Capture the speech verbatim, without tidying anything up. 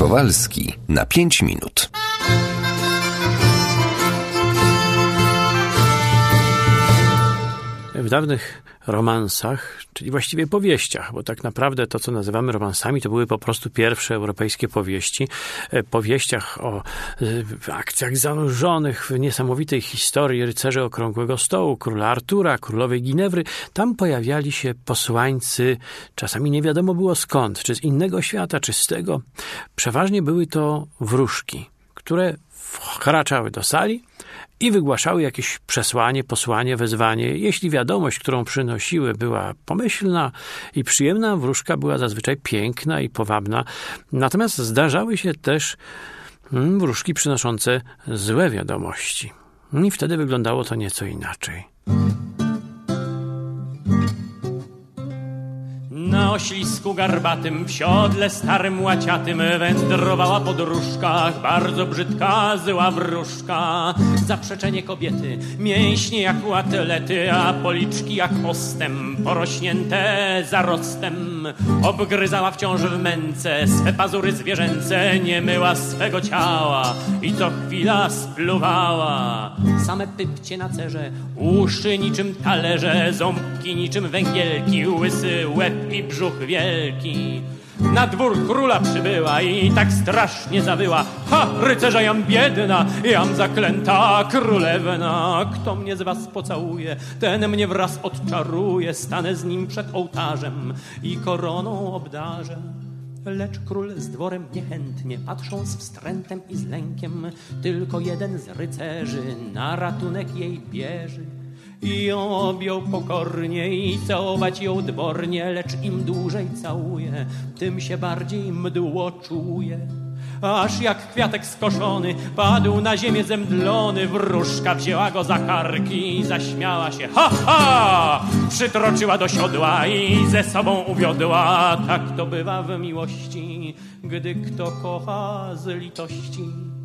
Kowalski na pięć minut. W dawnych romansach, czyli właściwie powieściach, bo tak naprawdę to, co nazywamy romansami, to były po prostu pierwsze europejskie powieści. Powieściach o akcjach zanurzonych w niesamowitej historii rycerzy Okrągłego Stołu, króla Artura, królowej Ginewry. Tam pojawiali się posłańcy, czasami nie wiadomo było skąd, czy z innego świata, czy z tego. Przeważnie były to wróżki, które wkraczały do sali i wygłaszały jakieś przesłanie, posłanie, wezwanie. Jeśli wiadomość, którą przynosiły, była pomyślna i przyjemna, wróżka była zazwyczaj piękna i powabna. Natomiast zdarzały się też wróżki przynoszące złe wiadomości. I wtedy wyglądało to nieco inaczej. Na oślisku garbatym, w siodle starym łaciatym wędrowała po dróżkach bardzo brzydka, zła wróżka. Zaprzeczenie kobiety, mięśnie jak u atlety, a policzki jak ostem, porośnięte zarostem. Obgryzała wciąż w męce swe pazury zwierzęce, nie myła swego ciała i co chwila spluwała. Same pypcie na cerze, uszy niczym talerze, ząbki niczym węgielki, łysy łeb i brzuch wielki. Na dwór króla przybyła i tak strasznie zawyła: ha, rycerza jam biedna, jam zaklęta królewna. Kto mnie z was pocałuje, ten mnie wraz odczaruje. Stanę z nim przed ołtarzem i koroną obdarzę. Lecz król z dworem niechętnie patrzą z wstrętem i z lękiem. Tylko jeden z rycerzy na ratunek jej bierze. I ją objął pokornie i całować ją dwornie, lecz im dłużej całuje, tym się bardziej mdło czuje. Aż jak kwiatek skoszony padł na ziemię zemdlony, wróżka wzięła go za karki i zaśmiała się. Ha, ha! Przytroczyła do siodła i ze sobą uwiodła. Tak to bywa w miłości, gdy kto kocha z litości.